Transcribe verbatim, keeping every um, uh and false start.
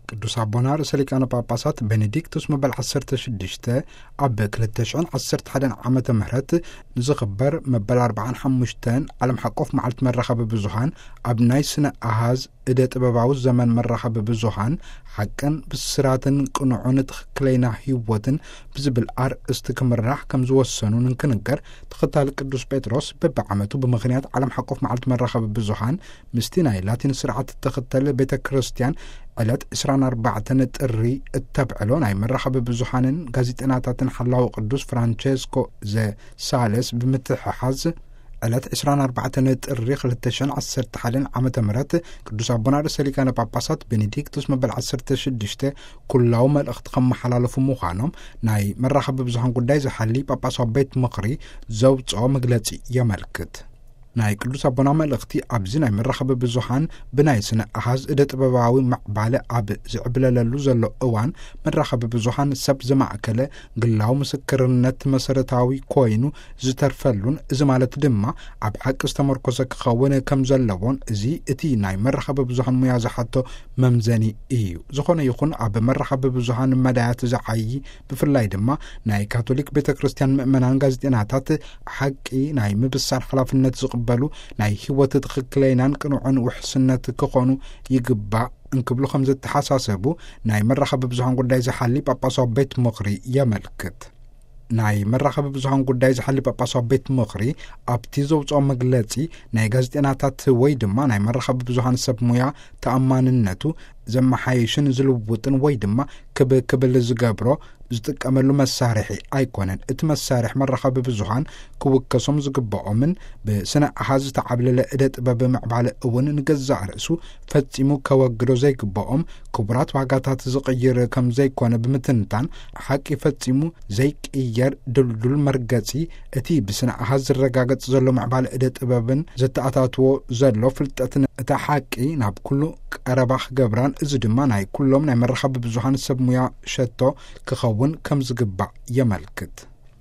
ቅዱስ አቦና ርእሰ ሊቃነ ጳጳሳት ቤኔዲክቱስ መበል ዓሰርተ ሽዱሽተ ኣብ ክልተ ሽሕን ዓሰርተ ሓደን ዓመተ ምህረት ንዝኽበር መበል ኣርባዓን ሓሙሽተን ዓለም ሓቆፍ መዓልቲ መራኸቢ ብዙሃን ኣብ ናይ ስነ ኣሃዝ እደ ጥበባዊ ዘመን መራኸቢ ብዙሃን ሓቅን ብስራትን ቅኑዑን ትኽክለኛ ህይወትን ብዝብል ኣርእስቲ ክምራሕ ከም ዝወሰኑ ንክንገር ተኸታሊ ቅዱስ ጴጥሮስ በብዓመቱ ብምኽንያት ዓለም ሓቆፍ መዓልቲ መራኸቢ ብዙሃን ምስቲ ናይ ላቲን ስርዓት ተኸተለ ቤተ ክርስቲያን ዕለት عشرين أربعة ጥሪ እተብዕሎ ናይ መራኸቢ ብዙሃንን ጋዜጠናታትን ሓላዊ ቅዱስ ፍራንቼስኮ ዘሳለስ ብምትሕሓዝ ዕለት عشرين أربعة ጥሪ ክልተ ሽሕን ዓሰርተ ሓደን ዓመተ ምህረት ቅዱስ አቦና ርእሰ ሊቃነ ጳጳሳት ቤኔዲክቱስ መበል ዓሰርተ ሽዱሽተ ኩላው መልእኽቲ ከመሓላለፉ ምዃኖም ናይ መራኸቢ ብዙሃን ጉዳይ ዝሓሊ ጳጳሳዊ ቤት ምኽሪ ዘውፅኦ መግለጺ የመልክት። ናይ ቅዱስ አቦና መልእኽቲ ኣብዚ ናይ መራኸቢ ብዙሃን ብናይ ስነ ኣሃዝ እደ ጥበባዊ ማዕባለ ኣብ ዝዕብለለሉ ዘሎ እዋን መራኸቢ ብዙሃን ሰብ ዝማእከለ ግላዊ ምስክርነት መሰረታዊ ኮይኑ ዝተርፈሉን እዚ ማለት ድማ ኣብ ሓቂ ዝተመርኮሰ ክኸውን ከም ዘለዎን እዚ እቲ ናይ መራኸቢ ብዙሃን ሙያ ዝሓቶ መምዘኒ እዩ። ዝኾነ ይኹን ኣብ መራኸቢ ብዙሃን መዳያት ዝዓይ ብፍላይ ድማ ናይ ካቶሊክ ቤተ ክርስቲያን ምእመናን ጋዜጠናታት ሓቂ ናይ ምብሳር ሓላፍነት ዝቕ በሉ ናይ ህይወት ትኽክለኛን ቅኑዕን ውሕስነት ክኾኑ ይግባእ እንክብሉ ከም ዝተሓሳሰቡ ናይ መራኸቢ ብዙሃን ጉዳይ ዝሓሊ ጳጳሳዊ ቤት ምኽሪ የመልክት። ናይ መራኸቢ ብዙሃን ጉዳይ ዝሓሊ ጳጳሳዊ ቤት ምኽሪ ኣብቲ ዘውፅኦ መግለጺ ናይ ጋዜጠናታት ወይ ድማ ናይ መራኸቢ ብዙሃን ሰብ ሙያ ተኣማንነቱ ዘመሓይሽን ዝልውጥን ወይ ድማ ክብክብል ዝገብሮ ዝጥቀመሉ መሳርሒ ኣይኮነን። እቲ መሳርሒ መራኸቢ ብዙሃን ክውከሶም ዝግብኦምን ብስነ ኣሃዝ ዝተዓብለለ እደ ጥበብ ምዕባለ እውን ንገዛእ ርእሱ ፈጺሙ ከወግዶ ዘይግብኦም ክቡራት ዋጋታት ዝቕይር ከም ዘይኮነ ብምትንታን ሓቂ ፈጺሙ ዘይቅየር ድልዱል መርገጺ እቲ ብስነ ኣሃዝ ዝረጋገጽ ዘሎ ምዕባለ እደ ጥበብን ዘተኣታትዎ ዘሎ ፍልጠትን እታ ሓቂ ናብ ኩሉ ቀረባ ክገብራን እዚ ድማ ናይ ኩሎም ናይ መራኸቢ ብዙሃን ሰብ ሙያ ሸቶ ክኸውን ከም ዝግባእ የመልክት።